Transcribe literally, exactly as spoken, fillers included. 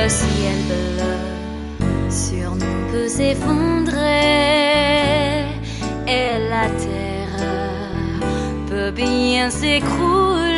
Le ciel bleu sur nous peut s'effondrer et la terre peut bien s'écrouler.